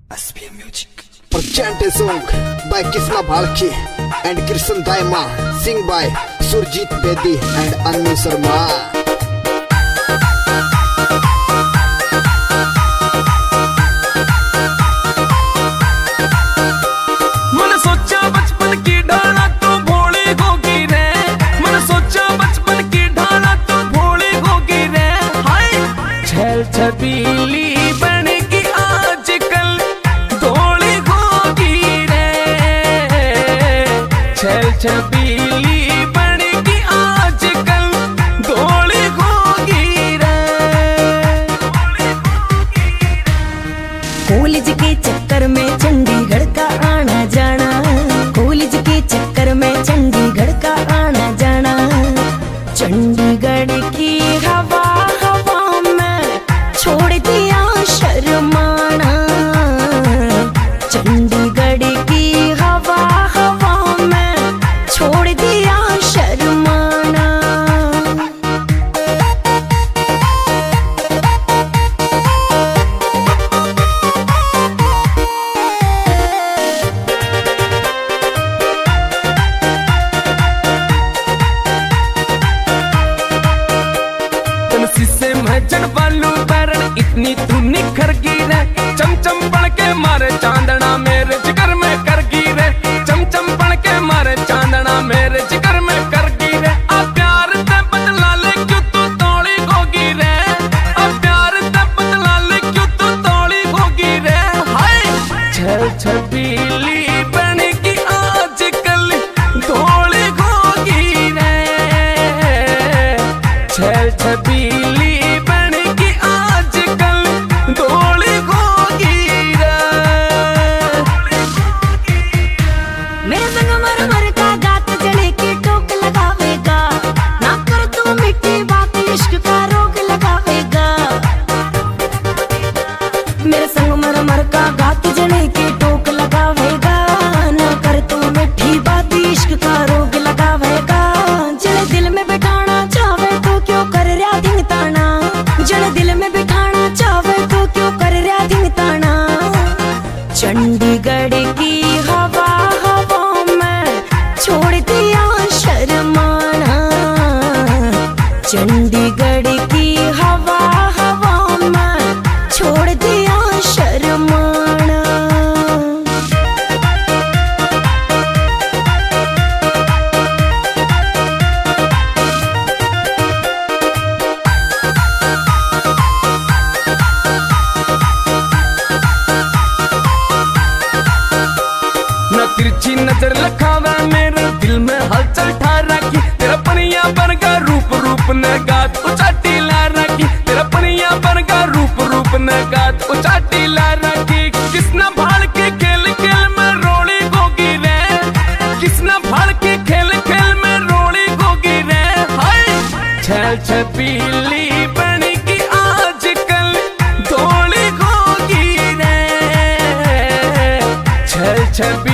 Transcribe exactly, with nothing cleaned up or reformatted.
S P M Music. Present a song by Krishna Bhalke and Krishan Daima, sing by Surjit Bedi and Anu Sharma. छबीली बनेगी आजकल धोली होगी रे, छल छबीली बनेगी आजकल धोली होगी रे। कॉलेज के चक्कर में चंडीगढ़ का आना जाना, कॉलेज के चक्कर में चंडीगढ़ का आना जाना, चंडीगढ़ की हवा छोड़ दिया शर्माना, चंडीगढ़ की हवा हवा में छोड़ दिया शर्माना। तुलसी से महजन वालू इतनी तू निखर गिरे, चमचम पड़ के मारे चांदना मेरे जिगर में कर गिरे, चमचम पड़ के मारे चांदना मेरे जिगर में कर गिरे। अब प्यार ते बदला ले क्यों तू तोड़ी होगी रे, अब प्यार ते बदला ले क्यों तू तोड़ी होगी रे। हाय छल छबीली बनेगी आजकल धोली होगी रे, छल छबीली मेरे संग मर मर का गात जले के टोक लगावेगा, ना कर तू मिठी बात इश्क का रोग लगावेगा। जले दिल में बिठाना चाहे तो क्यों कर रहा दिन ताना, जले दिल में बिठाना चाहे तो क्यों कर रहा दिन ताना। चंडीगढ़ की हवा हवा में छोड़ दिया शर्माना, चंडीगढ़ की हवा हवा में छोड़ दिया शर्माना। न तिरछी नजर लखावा मेरे दिल में हलचल ठा रखी, तेरा पनिया बरगा रूप रूप ने गात उचाटी ला रखी, तेरा पनिया बरगा रूप रूप ने गात उचाटी ला रखी। किसना भाड़ के खेल खेल में रोड़ी होगी रे, किसना भाड़ के खेल खेल में रोड़ी होगी रे। हाय छल छबीली बनेगी आजकल धोली होगी रे, छल छबीली